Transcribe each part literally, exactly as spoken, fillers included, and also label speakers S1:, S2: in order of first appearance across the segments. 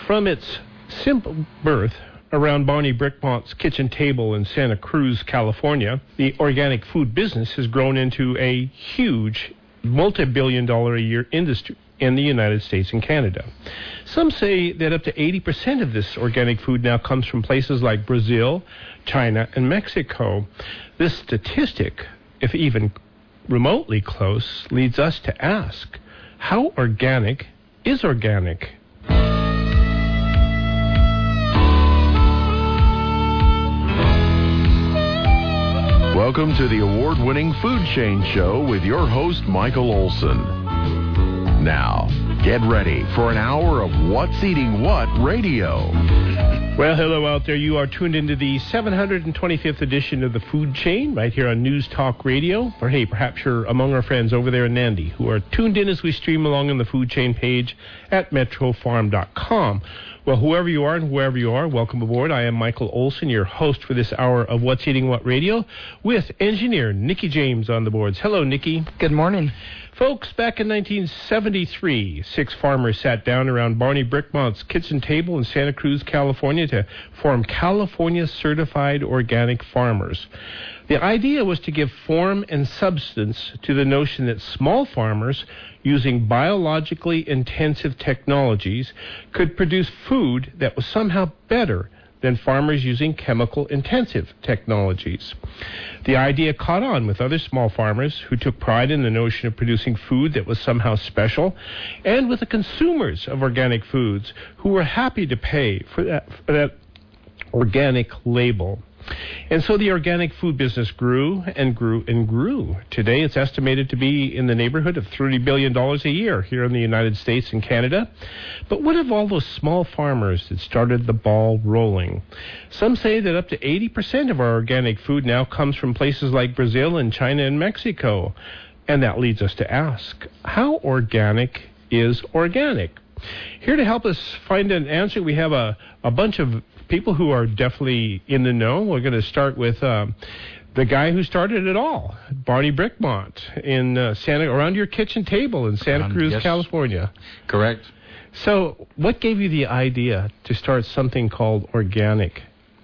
S1: From its simple birth around Barney Brickmont's kitchen table in Santa Cruz, California, the organic food business has grown into a huge multi-billion dollar a year industry in the United States and Canada. Some say that up to eighty percent of this organic food now comes from places like Brazil, China, and Mexico. This statistic, if even remotely close, leads us to ask, how organic is organic?
S2: Welcome to the award-winning Food Chain Show with your host, Michael Olson. Now, get ready for an hour of What's Eating What radio.
S1: Well, hello out there. You are tuned into the seven hundred twenty-fifth edition of the Food Chain right here on News Talk Radio. Or hey, perhaps you're among our friends over there in Nandi who are tuned in as we stream along on the Food Chain page at metro farm dot com. Well, whoever you are and wherever you are, welcome aboard. I am Michael Olson, your host for this hour of What's Eating What Radio, with engineer Nikki James on the boards. Hello, Nikki.
S3: Good morning.
S1: Folks, back in nineteen seventy-three, six farmers sat down around Barney Brickmont's kitchen table in Santa Cruz, California, to form California Certified Organic Farmers. The idea was to give form and substance to the notion that small farmers, using biologically intensive technologies, could produce food that was somehow better than farmers using chemical-intensive technologies. The idea caught on with other small farmers who took pride in the notion of producing food that was somehow special, and with the consumers of organic foods who were happy to pay for that, for that organic label. And so the organic food business grew and grew and grew. Today it's estimated to be in the neighborhood of thirty billion dollars a year here in the United States and Canada. But what of all those small farmers that started the ball rolling? Some say that up to eighty percent of our organic food now comes from places like Brazil and China and Mexico. And that leads us to ask, how organic is organic? Here to help us find an answer, we have a, a bunch of people who are definitely in the know. We're going to start with uh, the guy who started it all, Barney Brickmont, in uh, Santa around your kitchen table in Santa
S4: um,
S1: Cruz,
S4: yes.
S1: California.
S4: Correct.
S1: So, what gave you the idea to start something called organic?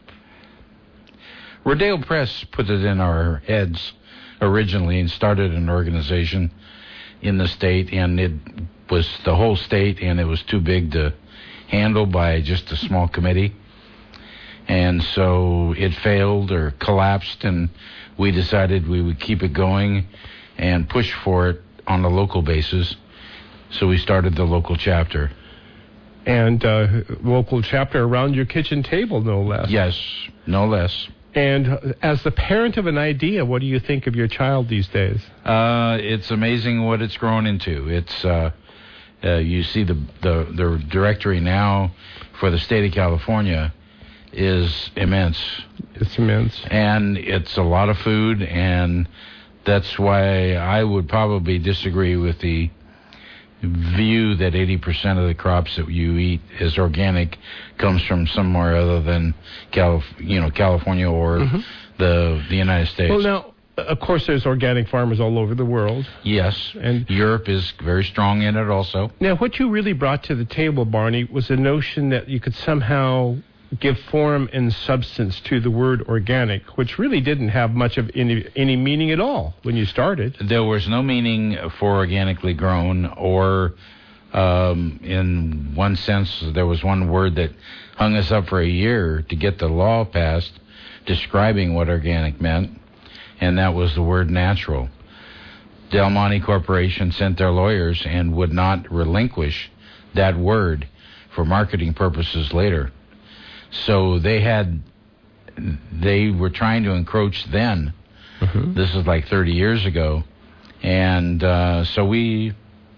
S4: Rodeo Press put it in our heads originally and started an organization in the state, and it was the whole state, and it was too big to handle by just a small committee. And so it failed or collapsed, and we decided we would keep it going and push for it on a local basis. So we started the local chapter.
S1: And uh, local chapter around your kitchen table, no less.
S4: Yes, no less.
S1: And as the parent of an idea, what do you think of your child these days?
S4: Uh, it's amazing what it's grown into. It's uh, uh, you see the, the the directory now for the state of California is immense.
S1: It's immense.
S4: And it's a lot of food, and that's why I would probably disagree with the view that eighty percent of the crops that you eat is organic comes from somewhere other than Calif- you know, California or mm-hmm. the the United States.
S1: Well, now, of course, there's organic farmers all over the world.
S4: Yes,
S1: and
S4: Europe is very strong in it also.
S1: Now, what you really brought to the table, Barney, was the notion that you could somehow give form and substance to the word organic, which really didn't have much of any, any meaning at all when you started.
S4: There was no meaning for organically grown, or um, in one sense, there was one word that hung us up for a year to get the law passed describing what organic meant, and that was the word natural. Del Monte Corporation sent their lawyers and would not relinquish that word for marketing purposes later. So they had, they were trying to encroach then. Mm-hmm. This is like thirty years ago. And uh, so we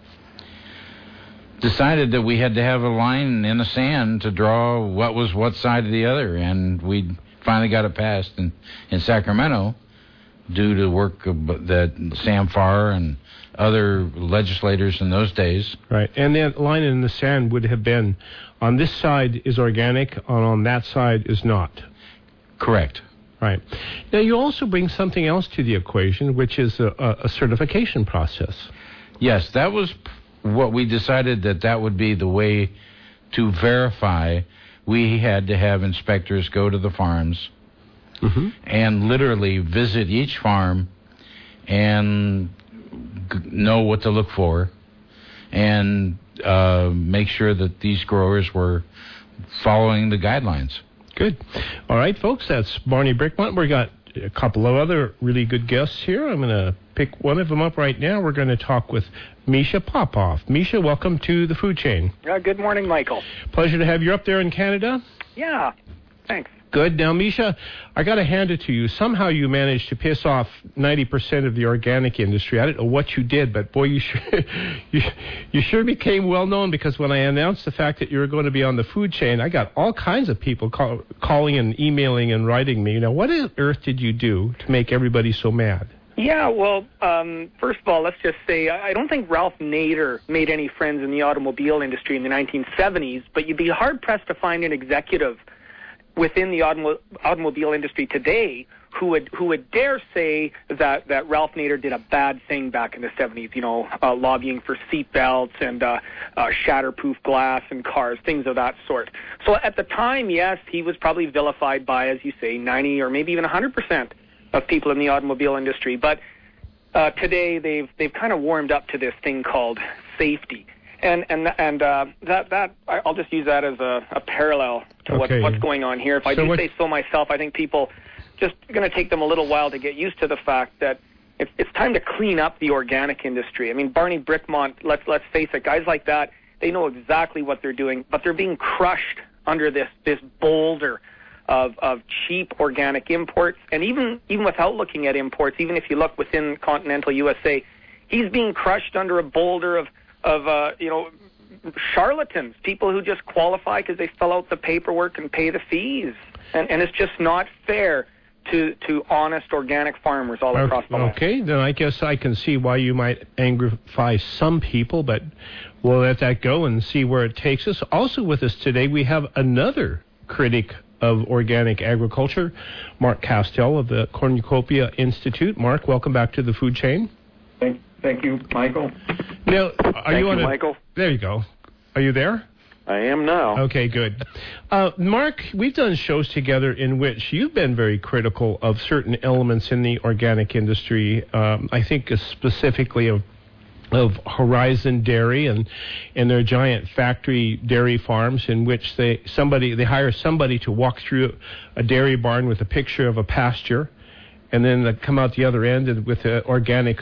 S4: decided that we had to have a line in the sand to draw what was what side of the other. And we finally got it passed in, in Sacramento due to work of, that Sam Farr and other legislators in those days.
S1: Right, and that line in the sand would have been, on this side is organic, and on that side is not.
S4: Correct.
S1: Right. Now, you also bring something else to the equation, which is a, a certification process.
S4: Yes, that was what we decided that that would be the way to verify, we had to have inspectors go to the farms mm-hmm. and literally visit each farm and g- know what to look for and uh, make sure that these growers were following the guidelines.
S1: Good. All right, folks, that's Barney Brickmont. We got a couple of other really good guests here. I'm going to pick one of them up right now. We're going to talk with Misha Popoff. Misha, welcome to the Food Chain.
S3: Uh, good morning, Michael.
S1: Pleasure to have you up there in Canada.
S3: Yeah, thanks.
S1: Good. Now, Misha, I got to hand it to you. Somehow you managed to piss off ninety percent of the organic industry. I don't know what you did, but boy, you sure, you, you sure became well known, because when I announced the fact that you were going to be on the Food Chain, I got all kinds of people call, calling and emailing and writing me. Now, what on earth did you do to make everybody so mad?
S3: Yeah, well, um, first of all, let's just say I don't think Ralph Nader made any friends in the automobile industry in the nineteen seventies, but you'd be hard-pressed to find an executive within the automo- automobile industry today who would who would dare say that, that Ralph Nader did a bad thing back in the seventies, you know, uh, lobbying for seat belts and uh, uh, shatterproof glass in cars, things of that sort. So at the time, yes, he was probably vilified by, as you say, ninety or maybe even one hundred percent of people in the automobile industry. But uh, today they've they've kind of warmed up to this thing called safety. And and and uh, that that I'll just use that as a, a parallel to
S1: okay.
S3: what, what's going on here. If I
S1: so
S3: do
S1: what...
S3: say so myself, I think people just going to take them a little while to get used to the fact that it's, it's time to clean up the organic industry. I mean, Barney Brickmont, let's let's face it, guys like that, they know exactly what they're doing, but they're being crushed under this this boulder of of cheap organic imports. And even even without looking at imports, even if you look within continental U S A, he's being crushed under a boulder of of, uh, you know, charlatans, people who just qualify because they fill out the paperwork and pay the fees. And, and it's just not fair to, to honest organic farmers all across the land.
S1: Okay, then I guess I can see why you might angrify some people, but we'll let that go and see where it takes us. Also with us today, we have another critic of organic agriculture, Mark Castell of the Cornucopia Institute. Mark, welcome back to the Food Chain.
S5: Thank, thank you, Michael.
S1: Now, are
S5: thank
S1: you on
S5: you,
S1: a,
S5: Michael.
S1: There you go. Are you there?
S5: I am now.
S1: Okay, good. Uh, Mark, we've done shows together in which you've been very critical of certain elements in the organic industry. Um, I think specifically of of Horizon Dairy and and their giant factory dairy farms, in which they somebody they hire somebody to walk through a dairy barn with a picture of a pasture, and then they come out the other end with an organic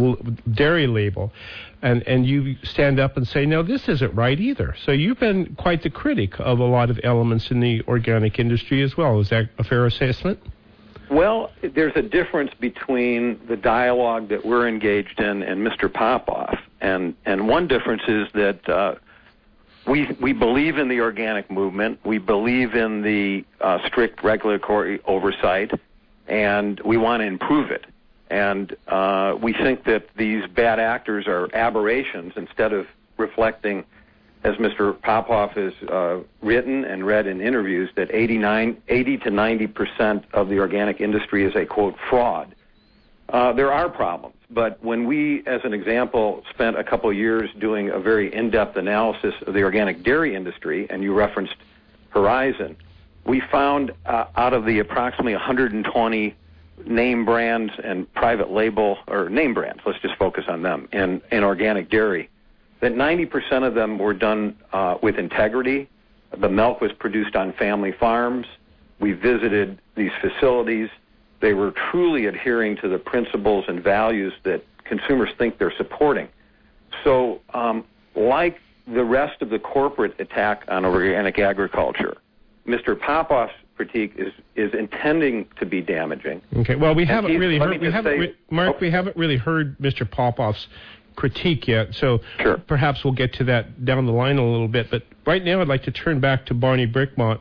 S1: dairy label. And and you stand up and say, no, this isn't right either. So you've been quite the critic of a lot of elements in the organic industry as well. Is that a fair assessment?
S5: Well, there's a difference between the dialogue that we're engaged in and Mister Popoff. And, and one difference is that uh, we we believe in the organic movement. We believe in the uh, strict regulatory oversight, and we want to improve it. And uh, we think that these bad actors are aberrations instead of reflecting, as Mister Popoff has uh, written and read in interviews, that eighty-nine, eighty to ninety percent of the organic industry is a, quote, fraud. Uh, there are problems. But when we, as an example, spent a couple of years doing a very in-depth analysis of the organic dairy industry, and you referenced Horizon, we found uh, out of the approximately one hundred twenty name brands and private label, or name brands, let's just focus on them, in, in organic dairy, that ninety percent of them were done uh, with integrity. The milk was produced on family farms. We visited these facilities. They were truly adhering to the principles and values that consumers think they're supporting. So, um, like the rest of the corporate attack on organic agriculture, Mister Popoff's critique is, is intending to be damaging.
S1: Okay. Well, we
S5: and
S1: haven't really
S5: let
S1: heard.
S5: me
S1: We haven't,
S5: say,
S1: re- Mark.
S5: oh,
S1: We haven't really heard Mister Popoff's critique yet. So
S5: sure.
S1: Perhaps we'll get to that down the line a little bit. But right now, I'd like to turn back to Barney Brickmont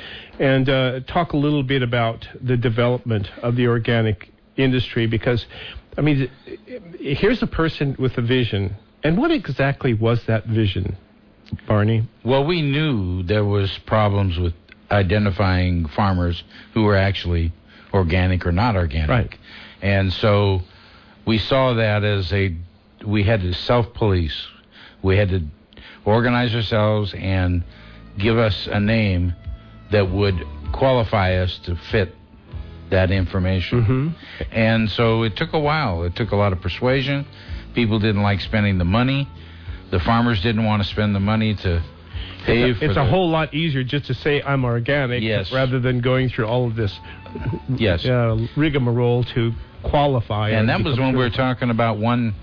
S1: and uh, talk a little bit about the development of the organic industry, because, I mean, here's a person with a vision. And what exactly was that vision, Barney?
S4: Well, we knew there was problems with identifying farmers who were actually organic or not organic.
S1: Right.
S4: And so we saw that as a, we had to self-police. We had to organize ourselves and give us a name that would qualify us to fit that information.
S1: Mm-hmm.
S4: And so it took a while. It took a lot of persuasion. People didn't like spending the money. The farmers didn't want to spend the money to pay
S1: it's a,
S4: for
S1: it's
S4: the,
S1: a whole lot easier just to say I'm organic,
S4: yes.
S1: rather than going through all of this
S4: yes.
S1: uh, rigmarole to qualify.
S4: And that was when
S1: certified.
S4: we were talking about one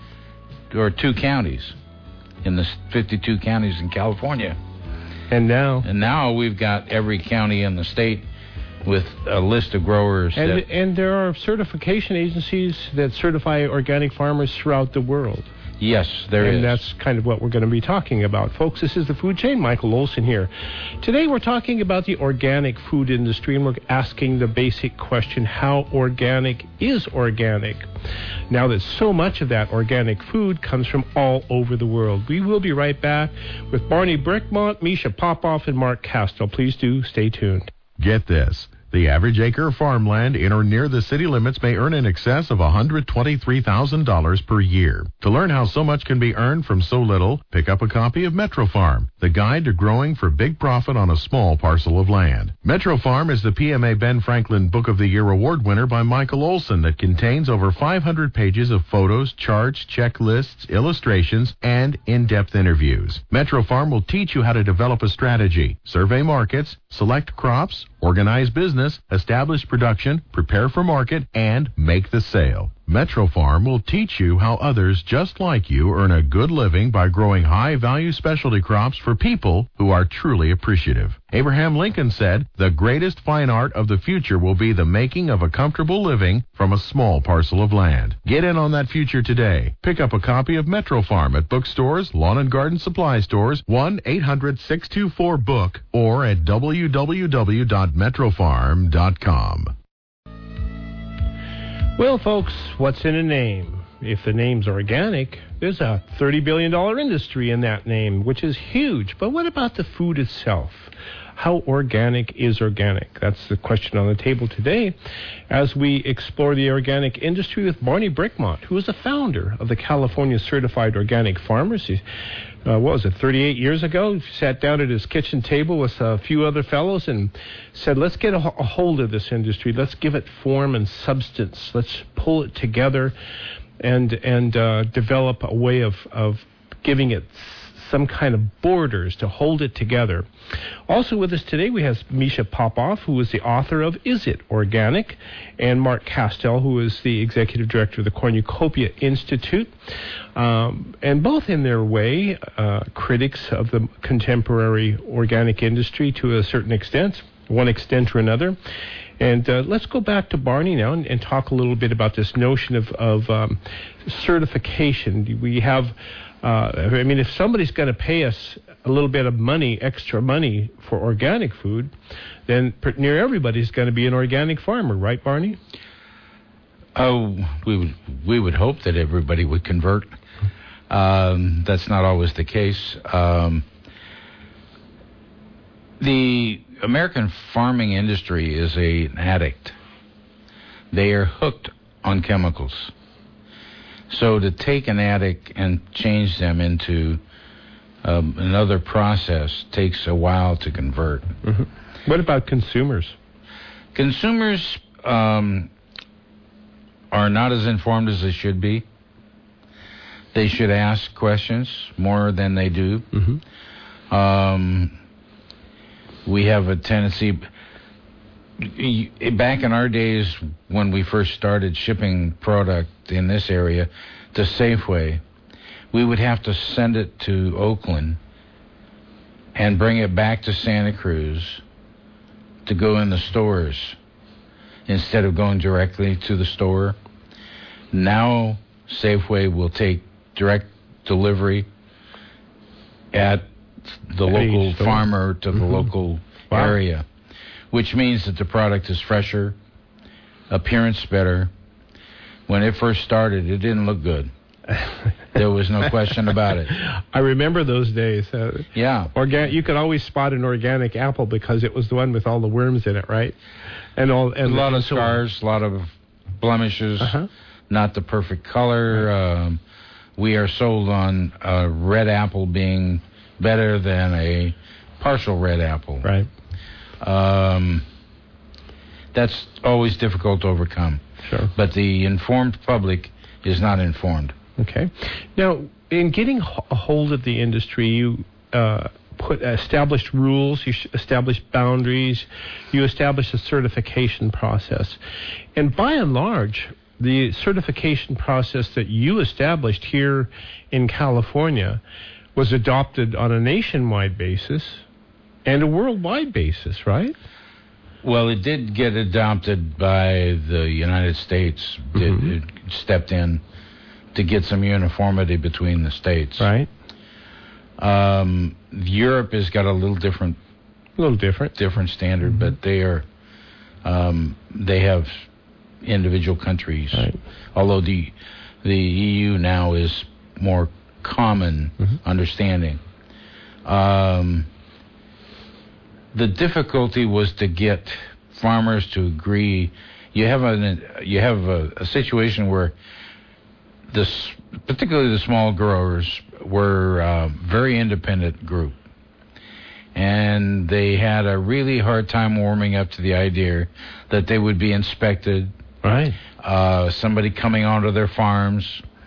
S4: or two counties in the fifty-two counties in California.
S1: And now,
S4: And now we've got every county in the state with a list of growers.
S1: and
S4: that,
S1: and there are certification agencies that certify organic farmers throughout the world.
S4: yes, there
S1: and
S4: is.
S1: that's kind of what we're going to be talking about. Folks, this is The Food Chain. Michael Olson here. Today we're talking about the organic food industry, and we're asking the basic question, how organic is organic? Now that so much of that organic food comes from all over the world. We will be right back with Barney Brickmont, Misha Popoff, and Mark Castell. Please do stay tuned.
S2: Get this. The average acre of farmland in or near the city limits may earn in excess of one hundred twenty-three thousand dollars per year. To learn how so much can be earned from so little, pick up a copy of Metro Farm, the guide to growing for big profit on a small parcel of land. Metro Farm is the P M A Ben Franklin Book of the Year award winner by Michael Olson that contains over five hundred pages of photos, charts, checklists, illustrations, and in-depth interviews. Metro Farm will teach you how to develop a strategy, survey markets, select crops, organize business, establish production, prepare for market, and make the sale. Metro Farm will teach you how others just like you earn a good living by growing high-value specialty crops for people who are truly appreciative. Abraham Lincoln said, "The greatest fine art of the future will be the making of a comfortable living from a small parcel of land." Get in on that future today. Pick up a copy of Metro Farm at bookstores, lawn and garden supply stores, one eight hundred six two four book, or at w w w dot metro farm dot com.
S1: Well, folks, what's in a name? If the name's organic, there's a thirty billion dollars industry in that name, which is huge. But what about the food itself? How organic is organic? That's the question on the table today as we explore the organic industry with Barney Brickmont, who is the founder of the California Certified Organic Farmers. He, uh, what was it, thirty-eight years ago? He sat down at his kitchen table with a few other fellows and said, let's get a, a hold of this industry. Let's give it form and substance. Let's pull it together and and uh, develop a way of, of giving it some kind of borders to hold it together. Also with us today, we have Misha Popoff, who is the author of Is It Organic? And Mark Castell, who is the executive director of the Cornucopia Institute. Um, and both in their way, uh, critics of the contemporary organic industry to a certain extent, one extent or another. And uh, let's go back to Barney now and, and talk a little bit about this notion of, of um, certification. We have, uh, I mean, if somebody's going to pay us a little bit of money, extra money for organic food, then near everybody's going to be an organic farmer, right, Barney?
S4: Oh, we would we would hope that everybody would convert. Um, that's not always the case. Um, the American farming industry is a, an addict. They are hooked on chemicals. So to take an addict and change them into um, another process takes a while to convert.
S1: Mm-hmm. What about consumers?
S4: Consumers um, are not as informed as they should be. They should ask questions more than they do.
S1: Mm-hmm.
S4: Um, we have a tendency, back in our days when we first started shipping product in this area to Safeway, we would have to send it to Oakland and bring it back to Santa Cruz to go in the stores instead of going directly to the store. Now Safeway will take direct delivery at the
S1: At
S4: local
S1: store.
S4: farmer to
S1: Mm-hmm.
S4: the local
S1: Wow.
S4: area, which means that the product is fresher, appearance better. When it first started, it didn't look good. There was no question about it.
S1: I remember those days. Uh,
S4: Yeah.
S1: Organ- you could always spot an organic apple because it was the one with all the worms in it, right? And all and
S4: A lot
S1: and
S4: of
S1: so-
S4: scars, a lot of blemishes,
S1: Uh-huh.
S4: not the perfect color. Um, we are sold on a red apple being better than a partial red apple.
S1: Right.
S4: Um, that's always difficult to overcome.
S1: Sure.
S4: But the informed public is not informed.
S1: Okay. Now, in getting a hold of the industry, you uh, put established rules, you established boundaries, you established a certification process. And by and large, the certification process that you established here in California was adopted on a nationwide basis and a worldwide basis, right?
S4: Well, it did get adopted by the United States. Mm-hmm. It, it stepped in to get some uniformity between the states.
S1: Right.
S4: Um, Europe has got a little different,
S1: a little different,
S4: different standard, mm-hmm. but they are, um, they have individual countries.
S1: Right.
S4: Although the the E U now is more common mm-hmm. understanding. Um, the difficulty was to get farmers to agree. You have a you have a, a situation where this, particularly the small growers, were a very independent group, and they had a really hard time warming up to the idea that they would be inspected.
S1: Right.
S4: Uh, somebody coming onto their farms.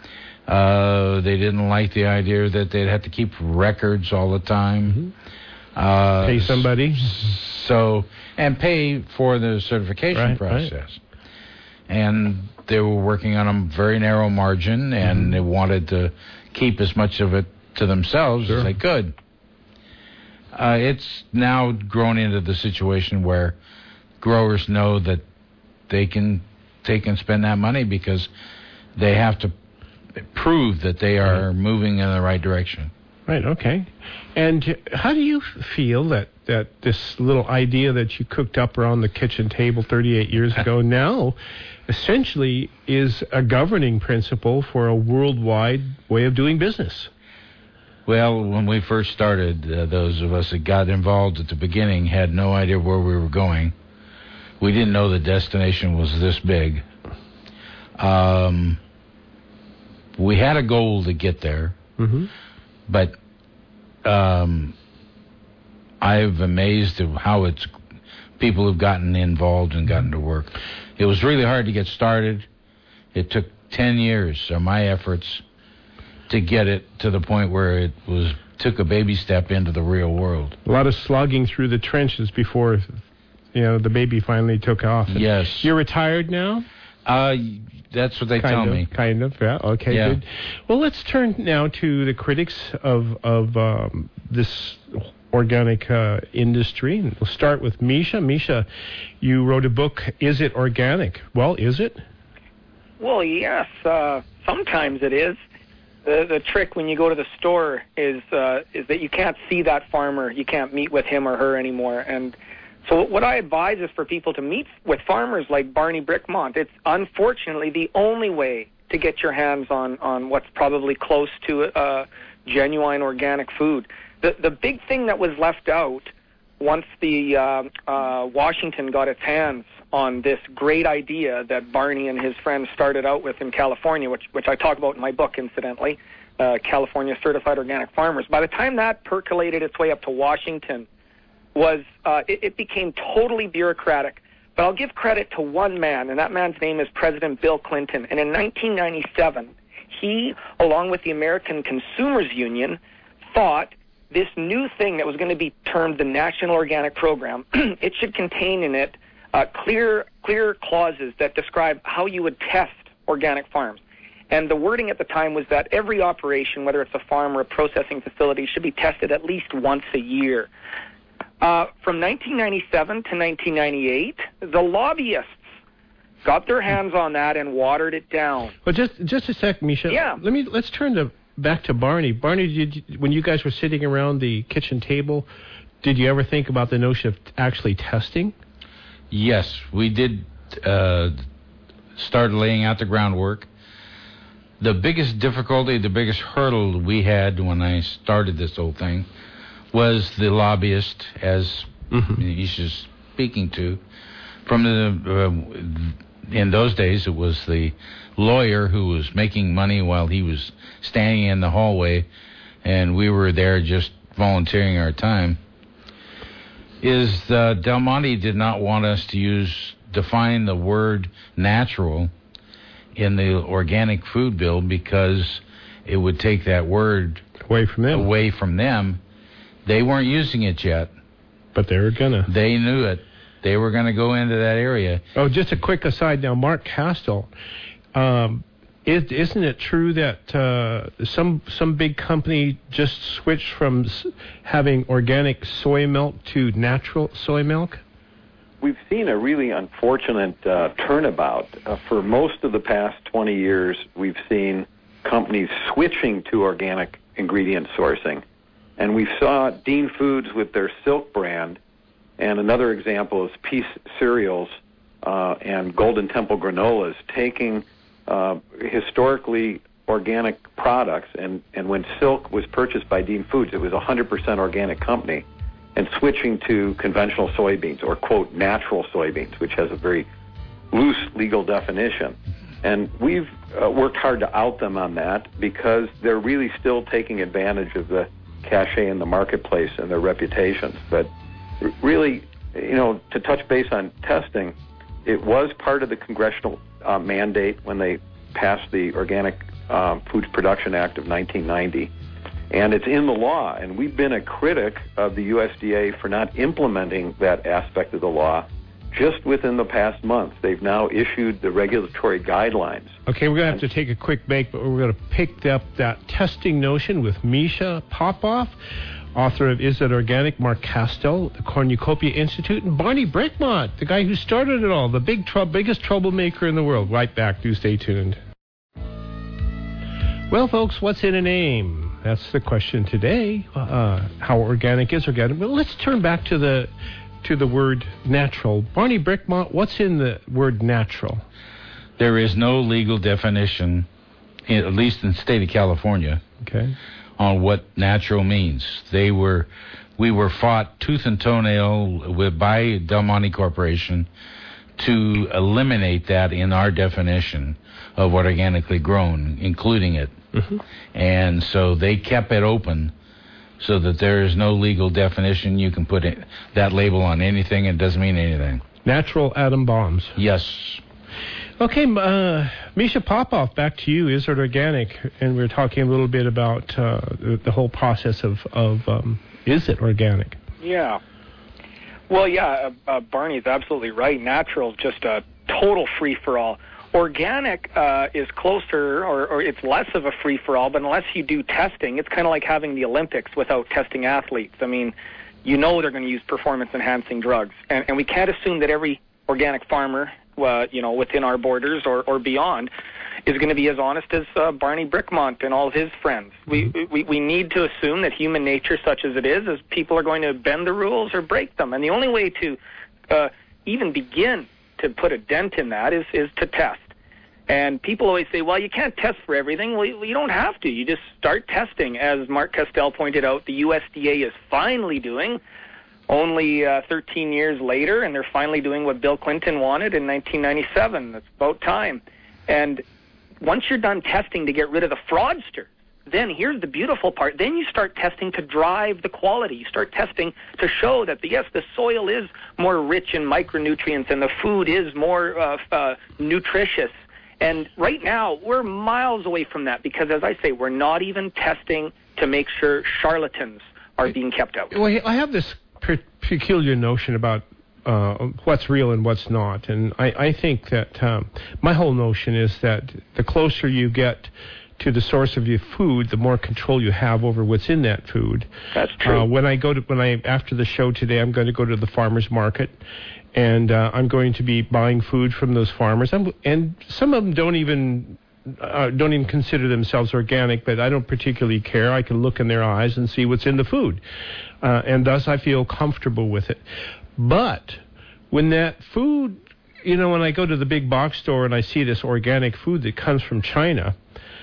S4: Uh, they didn't like the idea that they'd have to keep records all the time.
S1: Mm-hmm.
S4: Uh,
S1: pay somebody.
S4: So, and pay for the certification
S1: right,
S4: process.
S1: Right.
S4: And they were working on a very narrow margin, and mm-hmm. they wanted to keep as much of it to themselves
S1: sure.
S4: as they could. Uh, it's now grown into the situation where growers know that they can take and spend that money because they have to prove that they are right. moving in the right direction.
S1: Right, okay. And how do you feel that, that this little idea that you cooked up around the kitchen table thirty-eight years ago now essentially is a governing principle for a worldwide way of doing business?
S4: Well, when we first started, uh, those of us that got involved at the beginning had no idea where we were going. We didn't know the destination was this big. Um, we had a goal to get there,
S1: mm-hmm.
S4: but um, I'm amazed at how it's people have gotten involved and gotten to work. It was really hard to get started. It took ten years of my efforts to get it to the point where it was took a baby step into the real world.
S1: A lot of slogging through the trenches before, you know, the baby finally took off. And
S4: yes.
S1: You're retired now?
S4: Uh, that's what they
S1: kind
S4: tell
S1: of,
S4: me.
S1: Kind of, yeah. Okay,
S4: yeah.
S1: good. Well, let's turn now to the critics of of um, this organic uh, industry. And we'll start with Misha. Misha, you wrote a book, Is It Organic? Well, is it?
S3: Well, yes. Uh, sometimes it is. The the trick when you go to the store is uh, is that you can't see that farmer. You can't meet with him or her anymore. And so what I advise is for people to meet with farmers like Barney Brickmont. It's unfortunately the only way to get your hands on, on what's probably close to uh, genuine organic food. The the big thing that was left out once the uh, uh, Washington got its hands on this great idea that Barney and his friends started out with in California, which which I talk about in my book, incidentally, uh, California Certified Organic Farmers. By the time that percolated its way up to Washington, was uh, it, it became totally bureaucratic. But I'll give credit to one man, and that man's name is President Bill Clinton. And in nineteen ninety-seven, he, along with the American Consumers Union, thought this new thing that was going to be termed the National Organic Program, it should contain in it uh, clear, clear clauses that describe how you would test organic farms. And the wording at the time was that every operation, whether it's a farm or a processing facility, should be tested at least once a year. Uh, from nineteen ninety-seven to nineteen ninety-eight, the lobbyists got their hands on that and watered it down.
S1: Well, just just a sec, Misha.
S3: Yeah.
S1: Let me let's turn to back to Barney. Barney, did you, when you guys were sitting around the kitchen table, did you ever think about the notion of actually testing?
S4: Yes, we did uh, start laying out the groundwork. The biggest difficulty, the biggest hurdle we had when I started this whole thing was the lobbyist, as mm-hmm. he's just speaking to. From the uh, in those days, it was the lawyer who was making money while he was standing in the hallway, and we were there just volunteering our time. is uh, Del Monte did not want us to use define the word natural in the organic food bill because it would take that word
S1: away from them.
S4: Away from them. They weren't using it yet.
S1: But they were going to.
S4: They knew it. They were going to go into that area.
S1: Oh, just a quick aside now, Mark Castell. Um, is, isn't it true that uh, some some big company just switched from s- having organic soy milk to natural soy milk?
S5: We've seen a really unfortunate uh, turnabout. Uh, for most of the past twenty years, we've seen companies switching to organic ingredient sourcing. And we saw Dean Foods with their Silk brand, and another example is Peace Cereals uh, and Golden Temple Granolas taking uh, historically organic products, and, and when Silk was purchased by Dean Foods, it was a one hundred percent organic company, and switching to conventional soybeans, or, quote, natural soybeans, which has a very loose legal definition. And we've uh, worked hard to out them on that because they're really still taking advantage of the cachet in the marketplace and their reputations. But r- really, you know, to touch base on testing, it was part of the congressional uh, mandate when they passed the Organic uh, Foods Production Act of nineteen ninety. And it's in the law, and we've been a critic of the U S D A for not implementing that aspect of the law. Just within the past month, they've now issued the regulatory guidelines.
S1: Okay, we're going to have to take a quick break, but we're going to pick up that testing notion with Misha Popoff, author of Is It Organic, Mark Castell, the Cornucopia Institute, and Barney Brickmont, the guy who started it all, the big tr- biggest troublemaker in the world. Right back. Do stay tuned. Well, folks, what's in a name? That's the question today. Uh, how organic is organic? But let's turn back to the to the word natural. Barney Brickmont, what's in the word natural?
S4: There is no legal definition, at least in the state of California,
S1: okay,
S4: on what natural means. They were, we were fought tooth and toenail with, by Del Monte Corporation to eliminate that in our definition of what organically grown, including it. Mm-hmm. And so they kept it open so that there is no legal definition. You can put it, that label on anything. It doesn't mean anything.
S1: Natural atom bombs.
S4: Yes.
S1: Okay, uh, Misha Popoff, back to you. Is It Organic? And we we're talking a little bit about uh, the, the whole process of, of um, is it organic?
S3: Yeah. Well, yeah, uh, uh, Barney is absolutely right. Natural is just a total free-for-all. Organic uh, is closer, or, or it's less of a free-for-all, but unless you do testing, it's kind of like having the Olympics without testing athletes. I mean, you know they're going to use performance-enhancing drugs, and, and we can't assume that every organic farmer, uh, you know, within our borders or, or beyond, is going to be as honest as uh, Barney Brickmont and all of his friends. We, we we need to assume that human nature, such as it is, is people are going to bend the rules or break them, and the only way to uh, even begin to put a dent in that is, is to test. And people always say, well, you can't test for everything. Well, you don't have to. You just start testing. As Mark Castell pointed out, the U S D A is finally doing, only uh, thirteen years later, and they're finally doing what Bill Clinton wanted in nineteen ninety-seven. It's about time. And once you're done testing to get rid of the fraudsters, then here's the beautiful part. Then you start testing to drive the quality. You start testing to show that, the, yes, the soil is more rich in micronutrients and the food is more uh, uh, nutritious. And right now, we're miles away from that because, as I say, we're not even testing to make sure charlatans are being kept out.
S1: Well, I have this per- peculiar notion about uh, what's real and what's not. And I, I think that um, my whole notion is that the closer you get to the source of your food, the more control you have over what's in that food.
S3: That's true.
S1: Uh, when I go to, when I, after the show today, I'm going to go to the farmer's market. And uh, I'm going to be buying food from those farmers, I'm, and some of them don't even uh, don't even consider themselves organic. But I don't particularly care. I can look in their eyes and see what's in the food, uh, and thus I feel comfortable with it. But when that food, you know, when I go to the big box store and I see this organic food that comes from China,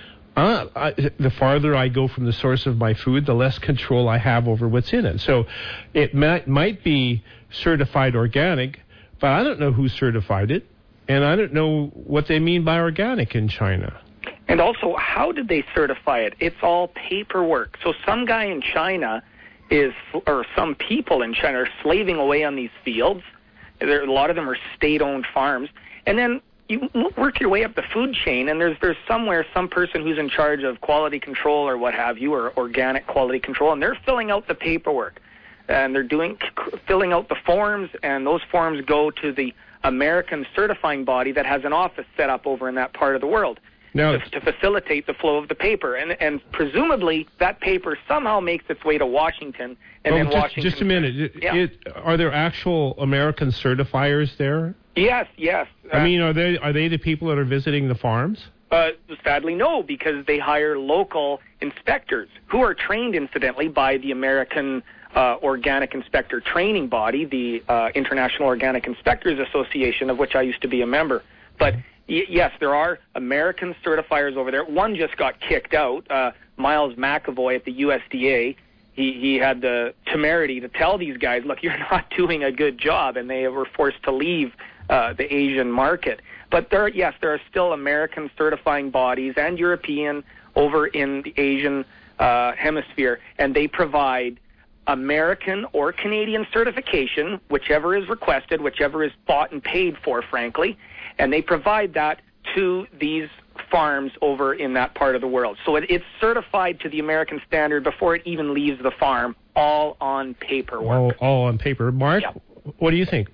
S1: uh, I, the farther I go from the source of my food, the less control I have over what's in it. So it might might be certified organic, but I don't know who certified it, and I don't know what they mean by organic in China.
S3: And also, how did they certify it? It's all paperwork. So some guy in China is, or some people in China are slaving away on these fields. There, a lot of them are state-owned farms. And then you work your way up the food chain, and there's there's somewhere some person who's in charge of quality control or what have you, or organic quality control, and they're filling out the paperwork. And they're doing filling out the forms, and those forms go to the American certifying body that has an office set up over in that part of the world.
S1: Now,
S3: to, to facilitate the flow of the paper. And and presumably that paper somehow makes its way to Washington, and
S1: oh,
S3: then
S1: just,
S3: Washington...
S1: Just a minute. It,
S3: yeah.
S1: it, are there actual American certifiers there?
S3: Yes, yes.
S1: I
S3: uh,
S1: mean, are they are they the people that are visiting the farms?
S3: Uh, sadly, no, because they hire local inspectors who are trained, incidentally, by the American uh, Organic Inspector Training Body, the uh, International Organic Inspectors Association, of which I used to be a member. But yes, there are American certifiers over there. One just got kicked out. Uh, Miles McAvoy at the U S D A, he, he had the temerity to tell these guys, look, you're not doing a good job, and they were forced to leave uh, the Asian market. But there, yes, there are still American certifying bodies and European over in the Asian uh, hemisphere, and they provide American or Canadian certification, whichever is requested, whichever is bought and paid for, frankly, and they provide that to these farms over in that part of the world. So it, it's certified to the American standard before it even leaves the farm, all on paperwork.
S1: All, all on paper. Mark,
S3: yeah.
S1: What do you think?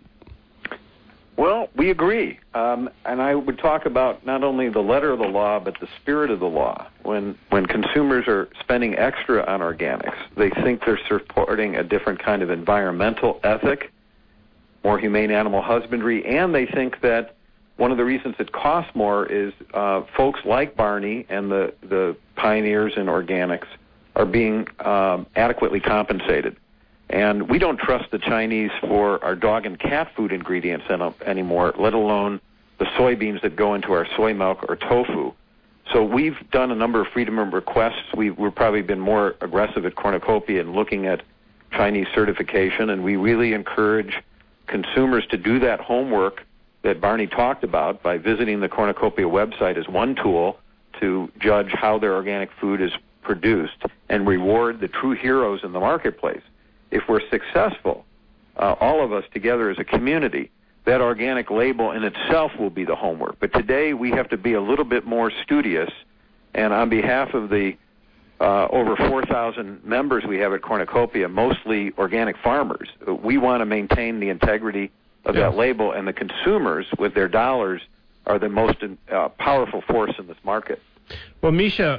S5: Well, we agree. Um, and I would talk about not only the letter of the law, but the spirit of the law. When when consumers are spending extra on organics, they think they're supporting a different kind of environmental ethic, more humane animal husbandry, and they think that one of the reasons it costs more is uh, folks like Barney and the, the pioneers in organics are being um, adequately compensated. And we don't trust the Chinese for our dog and cat food ingredients anymore, let alone the soybeans that go into our soy milk or tofu. So we've done a number of freedom of requests. We've, we've probably been more aggressive at Cornucopia in looking at Chinese certification, and we really encourage consumers to do that homework that Barney talked about by visiting the Cornucopia website as one tool to judge how their organic food is produced and reward the true heroes in the marketplace. If we're successful, uh, all of us together as a community, that organic label in itself will be the homework. But today we have to be a little bit more studious, and on behalf of the uh, over four thousand members we have at Cornucopia, mostly organic farmers, we want to maintain the integrity of
S1: yeah.
S5: that label, and the consumers with their dollars are the most uh, powerful force in this market.
S1: Well, Misha,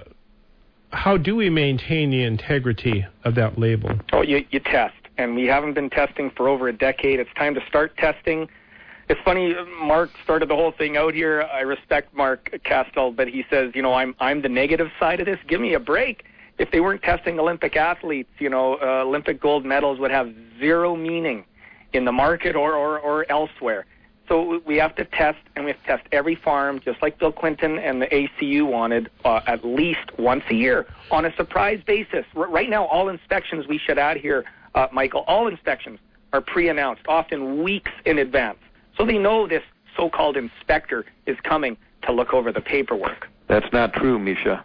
S1: how do we maintain the integrity of that label?
S3: Oh, you, you test, and we haven't been testing for over a decade. It's time to start testing. It's funny, Mark started the whole thing out here. I respect Mark Castell, but he says, you know, I'm I'm the negative side of this. Give me a break. If they weren't testing Olympic athletes, you know, uh, Olympic gold medals would have zero meaning in the market or, or, or elsewhere. So we have to test, and we have to test every farm, just like Bill Clinton and the A C U wanted, uh, at least once a year on a surprise basis. R- right now, all inspections, we should add here, uh, Michael, all inspections are pre-announced, often weeks in advance. So they know this so-called inspector is coming to look over the paperwork.
S5: That's not true, Misha.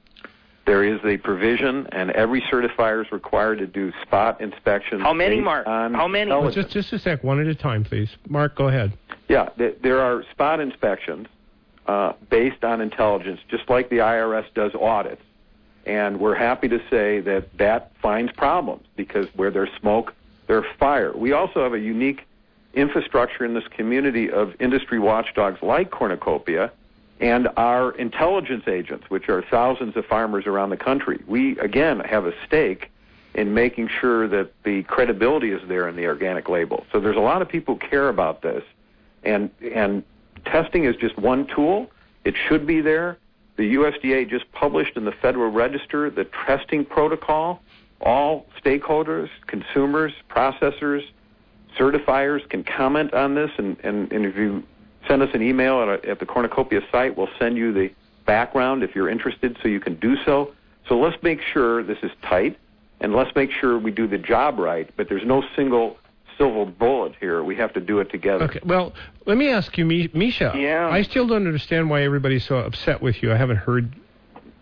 S5: There is a provision, and every certifier is required to do spot inspections.
S3: How many, Mark? How many?
S1: Well, just, just a sec, one at a time, please. Mark, go ahead.
S5: Yeah, th- there are spot inspections uh, based on intelligence, just like the I R S does audits. And we're happy to say that that finds problems, because where there's smoke, there's fire. We also have a unique infrastructure in this community of industry watchdogs like Cornucopia and our intelligence agents, which are thousands of farmers around the country. We, again, have a stake in making sure that the credibility is there in the organic label. So there's a lot of people who care about this, and and testing is just one tool. It should be there. The U S D A just published in the Federal Register the testing protocol. All stakeholders, consumers, processors, certifiers can comment on this, and, and, and if you send us an email at, a, at the Cornucopia site, we'll send you the background if you're interested so you can do so. So let's make sure this is tight, and let's make sure we do the job right, but there's no single silver bullet here. We have to do it together.
S1: Okay, well, let me ask you, Misha.
S3: Yeah.
S1: I still don't understand why everybody's so upset with you. I haven't heard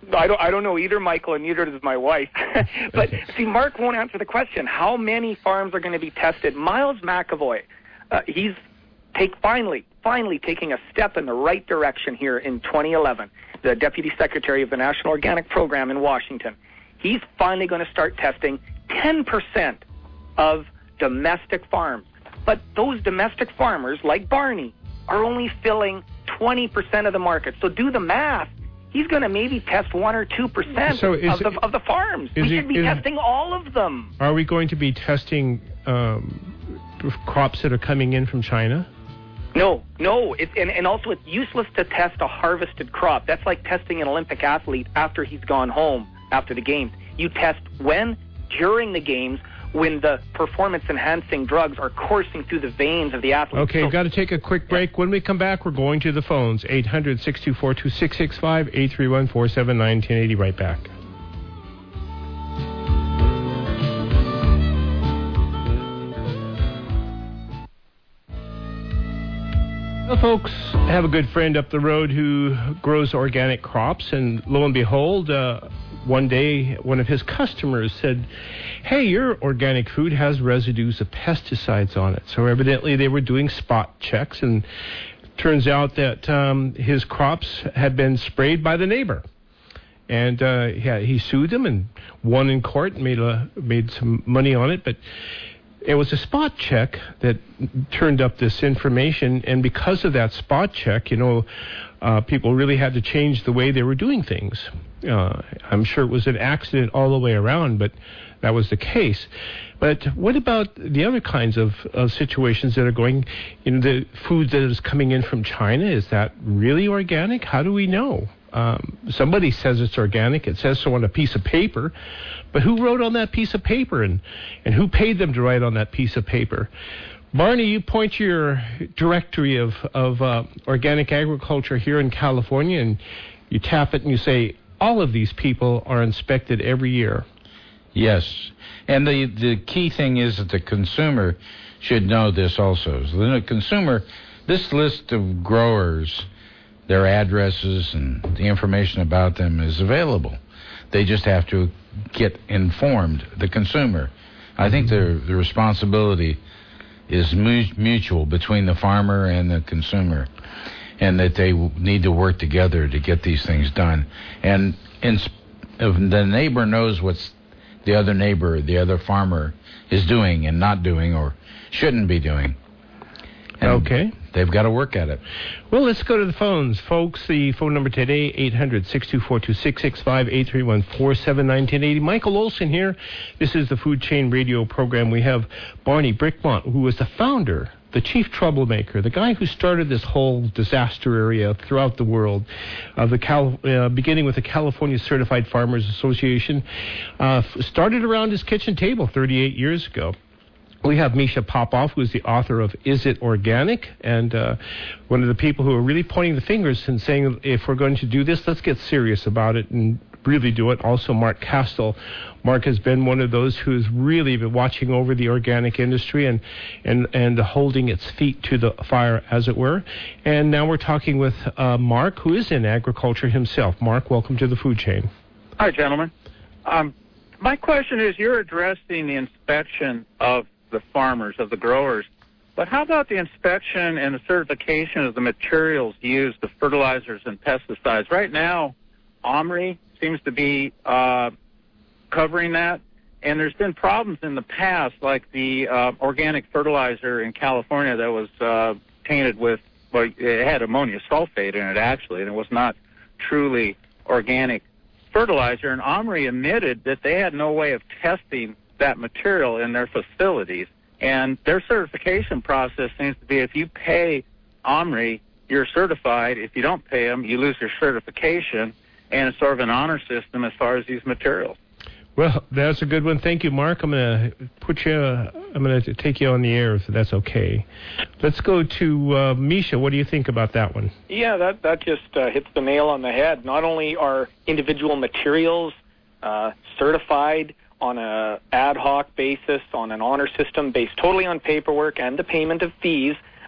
S3: I don't, I don't know either, Michael, and neither does my wife. But, see, Mark won't answer the question. How many farms are going to be tested? Miles McAvoy, uh, he's take finally, finally taking a step in the right direction here in twenty eleven, the Deputy Secretary of the National Organic Program in Washington. He's finally going to start testing ten percent of domestic farms. But those domestic farmers, like Barney, are only filling twenty percent of the market. So do the math. He's going to maybe test one or two percent
S1: so
S3: of, the, of the farms. We should be testing all of them.
S1: Are we going to be testing um, crops that are coming in from China?
S3: No, no. It's, and, and also, it's useless to test a harvested crop. That's like testing an Olympic athlete after he's gone home after the games. You test when? During the games, when the performance-enhancing drugs are coursing through the veins of the athlete.
S1: Okay,
S3: so,
S1: we've got to take a quick break. Yeah. When we come back, we're going to the phones. eight hundred, six two four, two six six five, eight three one, four seven nine, one zero eight zero. Right back. Well, folks, I have a good friend up the road who grows organic crops, and lo and behold, uh, one day one of his customers said, hey, your organic food has residues of pesticides on it. So evidently they were doing spot checks, and turns out that um, his crops had been sprayed by the neighbor. And uh, yeah, he sued them and won in court and made, a, made some money on it, but it was a spot check that turned up this information, and because of that spot check, you know, uh, people really had to change the way they were doing things. Uh, I'm sure it was an accident all the way around, but that was the case. But what about the other kinds of, of situations that are going, you know, the food that is coming in from China? Is that really organic? How do we know? Um, somebody says it's organic. It says so on a piece of paper. But who wrote on that piece of paper, and, and who paid them to write on that piece of paper? Barney, you point to your directory of, of uh, organic agriculture here in California, and you tap it and you say, all of these people are inspected every year.
S4: Yes. And the, the key thing is that the consumer should know this also. So the consumer, this list of growers, their addresses and the information about them is available. They just have to get informed, the consumer. I think the the responsibility is mu- mutual between the farmer and the consumer, and that they w- need to work together to get these things done. And in sp- if the neighbor knows what's the other neighbor, the other farmer is doing and not doing or shouldn't be doing. And
S1: okay.
S4: They've got to work at it.
S1: Well, let's go to the phones. Folks, the phone number today, eight hundred, six two four, two six six five, eight three one, four seven nine, one zero eight zero. Michael Olson here. This is the Food Chain Radio program. We have Barney Brickmont, who was the founder, the chief troublemaker, the guy who started this whole disaster area throughout the world, uh, the Cal- uh, beginning with the California Certified Farmers Association, uh, f- started around his kitchen table thirty-eight years ago. We have Misha Popoff, who is the author of Is It Organic? And uh, one of the people who are really pointing the fingers and saying, if we're going to do this, let's get serious about it and really do it. Also, Mark Castle. Mark has been one of those who's really been watching over the organic industry and, and, and holding its feet to the fire, as it were. And now we're talking with uh, Mark, who is in agriculture himself. Mark, welcome to the Food Chain.
S6: Hi, gentlemen. Um, my question is, you're addressing the inspection of the farmers, of the growers, but how about the inspection and the certification of the materials used, the fertilizers and pesticides? Right now, OMRI seems to be uh, covering that, and there's been problems in the past, like the uh, organic fertilizer in California that was uh, tainted with, well, it had ammonium sulfate in it, actually, and it was not truly organic fertilizer, and OMRI admitted that they had no way of testing that material in their facilities. And their certification process seems to be, if you pay OMRI, you're certified. If you don't pay them, you lose your certification, and it's sort of an honor system as far as these materials.
S1: Well, that's a good one. Thank you, Mark. I'm going to put you, I'm going to take you on the air, if that's okay. Let's go to uh, Misha. What do you think about that one?
S3: Yeah, that, that just uh, hits the nail on the head. Not only are individual materials uh, certified on a ad hoc basis, on an honor system based totally on paperwork and the payment of fees,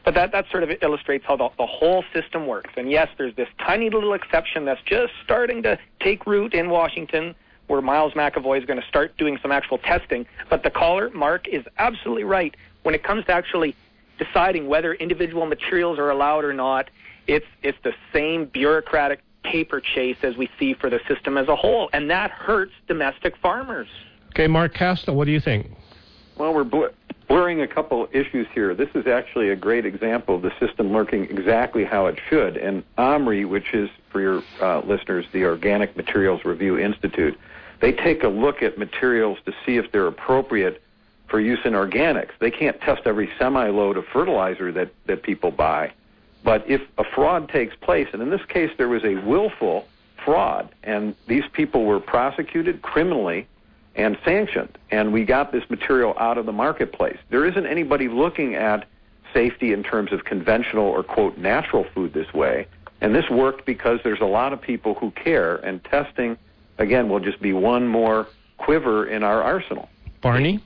S3: But that, that sort of illustrates how the, the whole system works. And yes, there's this tiny little exception that's just starting to take root in Washington, where Miles McAvoy is going to start doing some actual testing. But the caller, Mark, is absolutely right. When it comes to actually deciding whether individual materials are allowed or not, it's it's the same bureaucratic paper chase as we see for the system as a whole, and that hurts domestic farmers.
S1: Okay, Mark Castle, what do you think?
S5: Well, we're bl- blurring a couple issues here. This is actually a great example of the system working exactly how it should. And OMRI, which is, for your uh, listeners, the Organic Materials Review Institute, they take a look at materials to see if they're appropriate for use in organics. They can't test every semi-load of fertilizer that, that people buy. But if a fraud takes place, and in this case there was a willful fraud, and these people were prosecuted criminally and sanctioned, and we got this material out of the marketplace. There isn't anybody looking at safety in terms of conventional or, quote, natural food this way. And this worked because there's a lot of people who care, and testing, again, will just be one more quiver in our arsenal.
S1: Barney?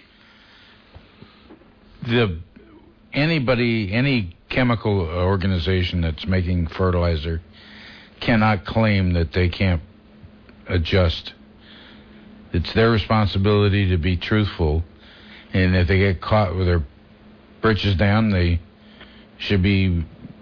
S4: The anybody, any chemical organization that's making fertilizer cannot claim that they can't adjust. It's their responsibility to be truthful, and if they get caught with their britches down, they should be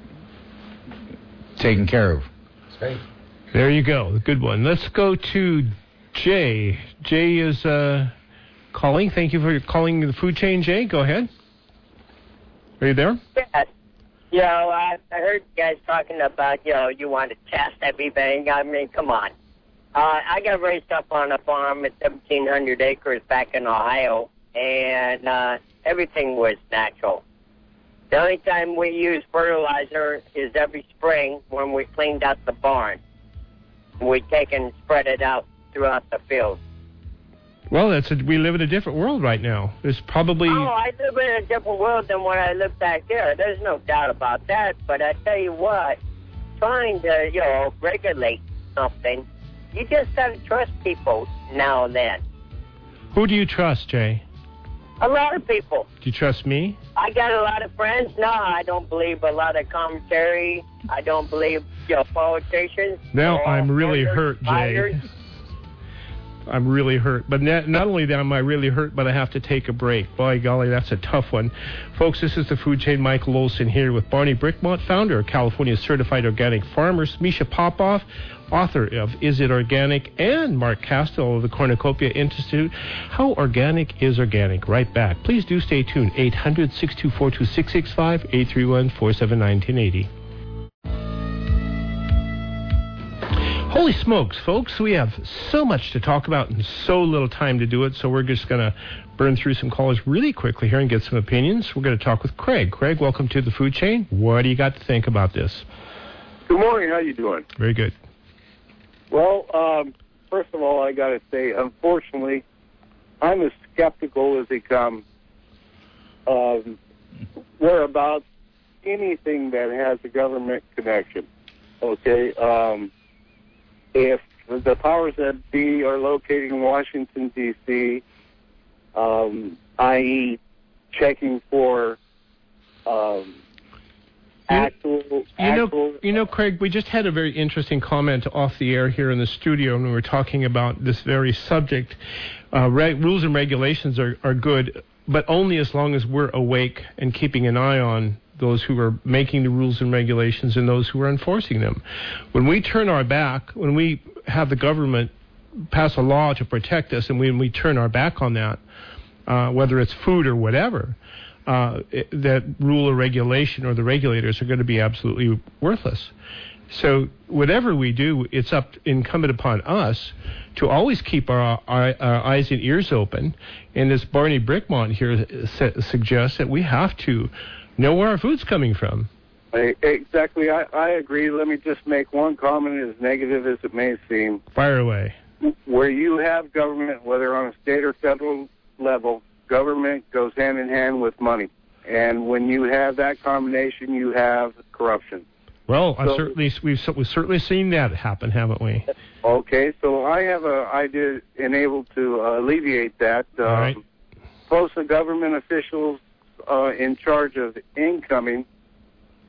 S4: taken care of.
S1: That's right. There you go. Good one. Let's go to Jay. Jay is uh, calling. Thank you for calling the food chain, Jay. Go ahead. Are you there?
S7: Yes. You know, I, I heard you guys talking about, you know, you want to test everything. I mean, come on. Uh, I got raised up on a farm at seventeen hundred acres back in Ohio, and uh, everything was natural. The only time we use fertilizer is every spring when we cleaned out the barn. We take and spread it out throughout the field.
S1: Well, that's a, we live in a different world right now. There's probably...
S7: Oh, I live in a different world than when I lived back there. There's no doubt about that. But I tell you what, trying to, you know, regulate something, you just got to trust people now and then.
S1: Who do you trust, Jay?
S7: A lot of people.
S1: Do you trust me?
S7: I got a lot of friends. No, I don't believe a lot of commentary. I don't believe, you know, politicians.
S1: Now I'm really hurt, Jay.
S7: Fighters.
S1: I'm really hurt. But not, not only that am I really hurt, but I have to take a break. By golly, that's a tough one. Folks, this is the Food Chain. Michael Olson here with Barney Brickmont, founder of California Certified Organic Farmers, Misha Popoff, author of Is It Organic, and Mark Castle of the Cornucopia Institute. How organic is organic? Right back. Please do stay tuned. eight hundred, six two four, two six six five, eight three one, four seven one nine eight zero. Holy smokes, folks, we have so much to talk about and so little time to do it, so we're just going to burn through some callers really quickly here and get some opinions. We're going to talk with Craig. Craig, welcome to the Food Chain. What do you got to think about this?
S8: Good morning. How you doing?
S1: Very good.
S8: Well, um, first of all, I got to say, unfortunately, I'm as skeptical as they come um, whereabouts anything that has a government connection. Okay? Um, if the powers that be are located in Washington, D C, um, that is checking for um, actual...
S1: You
S8: actual
S1: know, you know, Craig, we just had a very interesting comment off the air here in the studio when we were talking about this very subject. Uh, reg- rules and regulations are, are good, but only as long as we're awake and keeping an eye on those who are making the rules and regulations and those who are enforcing them. When we turn our back, when we have the government pass a law to protect us, and when we turn our back on that, uh, whether it's food or whatever, uh, it, that rule or regulation or the regulators are going to be absolutely worthless. So whatever we do, it's up incumbent upon us to always keep our, our, our eyes and ears open. And as Barney Brickmont here su- suggests, that we have to know where our food's coming from.
S8: Exactly. I, I agree. Let me just make one comment, as negative as it may seem.
S1: Fire away.
S8: Where you have government, whether on a state or federal level, government goes hand in hand with money. And when you have that combination, you have corruption.
S1: Well,
S8: so,
S1: I've certainly we've, we've certainly seen that happen, haven't we?
S8: Okay, so I have an idea and able to uh, alleviate that. Um,
S1: All right.
S8: Post the government officials uh, in charge of incoming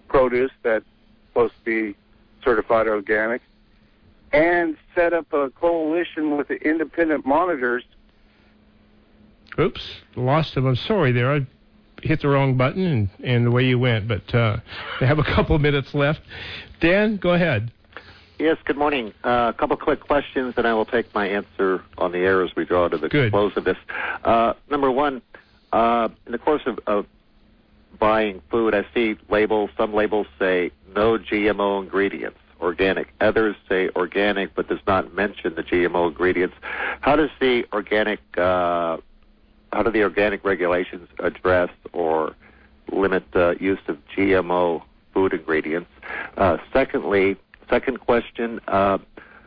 S8: produce that's supposed to be certified organic, and set up a coalition with the independent monitors.
S1: Oops, lost him. I'm sorry there. I hit the wrong button and, and away you went, but uh, I have a couple minutes left. Dan, go ahead.
S9: Yes, good morning. Uh, a couple quick questions, and I will take my answer on the air as we draw to the
S1: Good.
S9: close of this. Uh, number one, uh, in the course of, of buying food, I see labels. Some labels say no G M O ingredients, organic. Others say organic, but does not mention the G M O ingredients. How does the organic, uh, how do the organic regulations address or limit the use of G M O food ingredients? Uh, secondly, second question, uh,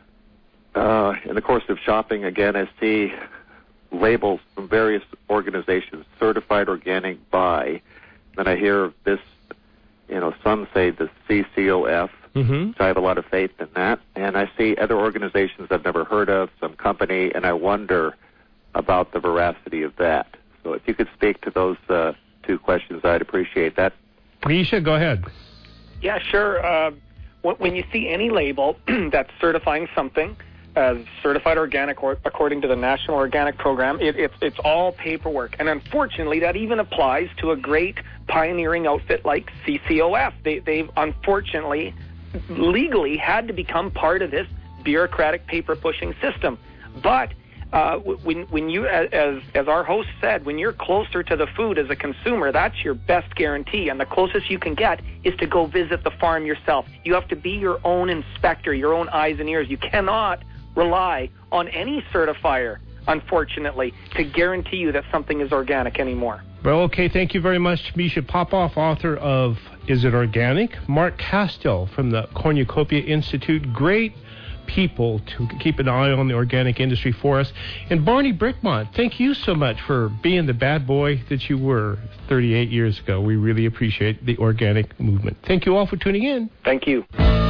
S9: uh, in the course of shopping, again, I see labels from various organizations, certified organic by. Then I hear this, you know, some say the C C O F,
S1: Mm-hmm.
S9: so I have a lot of faith in that. And I see other organizations I've never heard of, some company, and I wonder about the veracity of that. So if you could speak to those uh, two questions, I'd appreciate that.
S1: Prisha, go ahead.
S3: Yeah, sure. Uh, when, when you see any label that's certifying something as certified organic or according to the National Organic Program, it, it, it's all paperwork. And unfortunately, that even applies to a great pioneering outfit like C C O F. They, they've unfortunately legally had to become part of this bureaucratic paper-pushing system. But uh, when, when you, as, as our host said, when you're closer to the food as a consumer, that's your best guarantee. And the closest you can get is to go visit the farm yourself. You have to be your own inspector, your own eyes and ears. You cannot rely on any certifier, unfortunately, to guarantee you that something is organic anymore.
S1: Well, okay, thank you very much, Misha Popoff, author of Is It Organic? Mark Castell from the Cornucopia Institute. Great people to keep an eye on the organic industry for us. And Barney Brickmont, thank you so much for being the bad boy that you were thirty-eight years ago. We really appreciate the organic movement. Thank you all for tuning in.
S3: Thank you.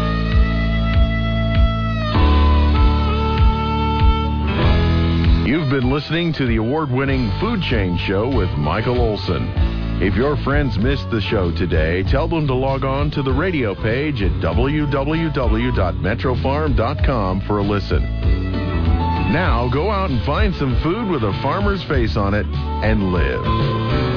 S2: You've been listening to the award-winning Food Chain Show with Michael Olson. If your friends missed the show today, tell them to log on to the radio page at w w w dot metro farm dot com for a listen. Now go out and find some food with a farmer's face on it and live.